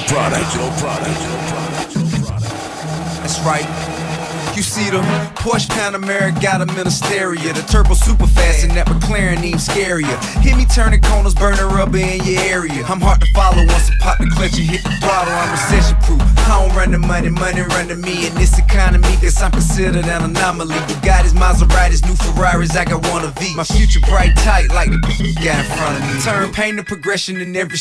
product. That's right. You see them Porsche Panamera got them in a stereo. The turbo super fast and that McLaren even scarier. Hit me turning corners, burning rubber in your area. I'm hard to follow once I pop the clutch and hit the throttle. I'm recession proof. I don't run the money, money run to me. In this economy, guess I'm considered an anomaly. Bugattis, Maseratis, new Ferraris, I got one of each. My future bright tight like the got in front of me. Turn pain to progression in every